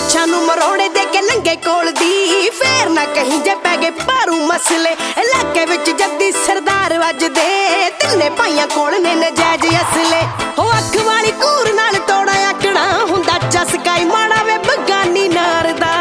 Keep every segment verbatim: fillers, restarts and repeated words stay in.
ਮੁੱਛਾਂ ਨੂੰ ਮਰੋੜੇ ਦੇ ਕੇ ਲੰਗੇ ਕੋਲ ਦੀ ਫੇਰ ਨਾ ਕਹੀਂ ਜੇ ਪੈ ਗਏ ਪਾਰੂ ਮਸਲੇ ਇਲਾਕੇ ਵਿੱਚ ਜੱਦੀ ਸਰਦਾਰ ਵੱਜਦੇ ਤਿੰਨੇ ਭਾਈਆਂ ਕੋਲ ਨੇ ਨਜਾਇਜ਼ ਅਸਲੇ ਹੋ ਅੱਖ ਵਾਲੀ ਕੂਰ ਨਾਲ ਤੋੜਾ ਆਕਣਾ ਹੁੰਦਾ ਚਸਕਾਈ ਮਾੜਾ ਵੇ ਬਗਾਨੀ ਨਾਰ ਦਾ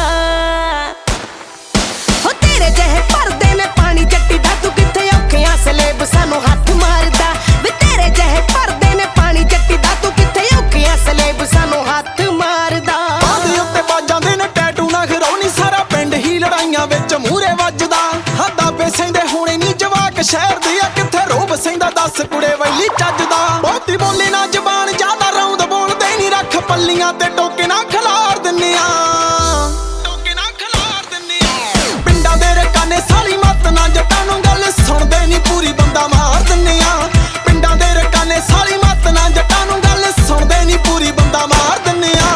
ਹੋ ਤੇਰੇ ਜਿਹੇ ਭਰਦੇ ਨੇ ਪਾਣੀ ਜੱਟੀ ਦਾ ਤੂੰ ਕਿੱਥੇ ਔਖਿਆਂ ਸਲੇਬ ਸਾਨੂੰ ਹੱਥ ਮਾਰਦਾ ਵੇ ਤੇਰੇ ਜਿਹੇ ਭਰਦੇ ਨੇ ਪਾਣੀ ਜੱਟੀ ਦਾ ਤੂੰ ਕਿੱਥੇ ਔਖਿਆਂ ਸਲੇਬ ਸਾਨੂੰ ਹੱਥ ਮਾਰਦਾ ਆਦੇ ਉੱਤੇ ਬਾਜਾਂਦੇ ਨੇ ਟੈਟੂ ਨਾ ਖਰਾਉਣੀ ਸਾਰਾ ਪਿੰਡ ਹੀ ਲੜਾਈਆਂ ਵਿੱਚ ਮੂਰੇ ਵੱਜਦਾ ਹੱਦਾ ਬੇਸੈਂਦੇ ਹੋਣੇ ਨਹੀਂ ਜਵਾਕ ਸ਼ਹਿਰ ਦੇ ਆ ਕਿੱਥੇ ਰੋਬ ਸੈਂਦਾ ਦੱਸ ਕੁੜੇ ਵੈਲੀ ਚੱਜਦਾ ਬਹੁਤੀ ਬੋਲੇ ਨਾ ਜ਼ਬਾਨ ਜ਼ਿਆਦਾ ਰੌਂਦ ਬੋਲਦੇ ਨਹੀਂ ਰੱਖ ਪੱਲੀਆਂ ਤੇ ਟੋਕੇ ਨਾ ਖਿਲਾਰ ਦਿੰਨੇ ਆ ਟੋਕੇ ਨਾ ਖਿਲਾਰ ਦਿੰਨੇ ਆ ਪਿੰਡਾਂ ਦੇ ਰਕਾਨੇ ਸਾਲੀ ਮੱਤ ਨਾ ਜੱਟਾਂ ਨੂੰ ਗੱਲ ਸੁਣਦੇ ਨਹੀਂ ਪੂਰੀ ਬੰਦਾ ਮਾਰ ਦਿੰਨੇ ਆ ਪਿੰਡਾਂ ਦੇ ਰਕਾਨੇ ਸਾਲੀ ਮੱਤ ਨਾ ਜੱਟਾਂ ਨੂੰ ਗੱਲ ਸੁਣਦੇ ਨਹੀਂ ਪੂਰੀ ਬੰਦਾ ਮਾਰ ਦਿੰਨੇ ਆ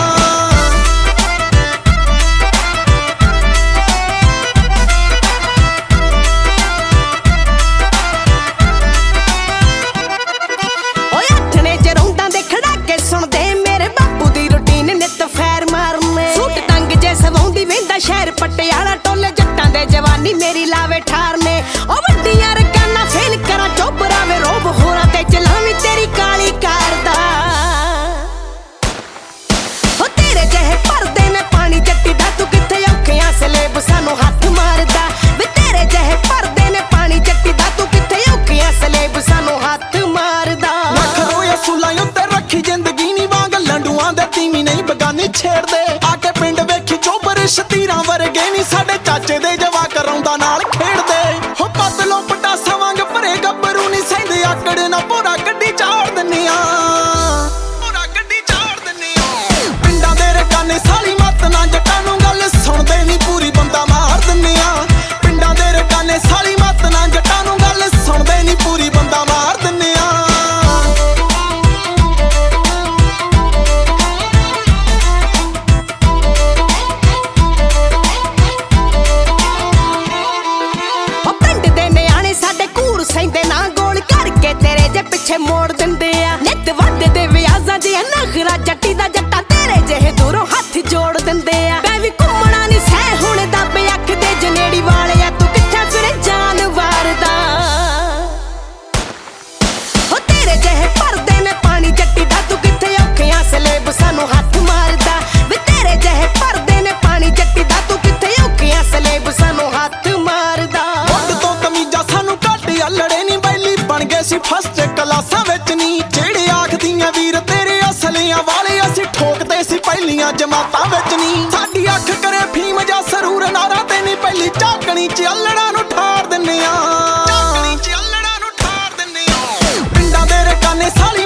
शहर पटियाला टोले जट्टां दे जवानी मेरी लावे ठार ने ओ वड्डियां रकाना फेल करा चोबरा वे रोब होरा ते चलावी तेरी काली कार दा हो तेरे जहे भरदे ने पानी जट्टी दा तू किथे औखियां सलेब सानू हथ मारदा वे तेरे जहे भरदे ने पानी जट्टी दा तू किथे औखियां सलेब सानू हथ मारदा लख रोए सुलां उत्ते रखी जिंदगी नी वांग लंडुआं दे तीवी नहीं बगानी छेड़दे आके पिंड वेखी चोबर शतीरां वरगे नी साडे चाचे दे जवाक रौंदा नाल खेड़दे हो पतलों पटासा वांग भरे गब्बरू नी सैंदे आकड़ ना भोरा गड्डी चाड़ दिन्ने आ भोरा गड्डी चाड़ दिन्ने आ पिंडां दे रकाने साली मत ना जट्टां नूं गल सुणदे नी पूरी बंदा मार दिन्ने आ पिंडां दे रकाने साली मत ना जट्टां नूं गल सुणदे नी पूरी बंदा मार दिन्ने आ पिछे मोड़ दिंदे आ नित वादे दे विआजां दी नखरा जट्टी दा जट्टा तेरे जेहे दूरों हथ जोड़ दिंदे आ मैं भी घुमना नहीं सह हुण दब अख दे जनेड़ी वाले आ तू किथे फिर जानवर दा हो तेरे जेहे भरदे ने पानी जट्टी दा तू किथे औखियां सलेब सानू हथ मारदा वे तेरे जेहे भरदे ने पानी जट्टी दा तू किथे औखियां सलेब सानू हथ मारदा मुंड तो तमीजा सानू घट अल्लड़े नहीं बैली बन गए सी फस्ट क्लासां विच नी जेड़े आखदियां वीर तेरे असलियां वाले असीं ठोकदे सी पहलियां जमातां विच नी साडी अख करे फीम जा सरूर नारा ते नहीं पहली झाकणी च अल्लड़ां नूं ठार दिन्ने आ झाकणी च अल्लड़ां नूं ठार दिन्ने आ पिंडां दे रकाने साली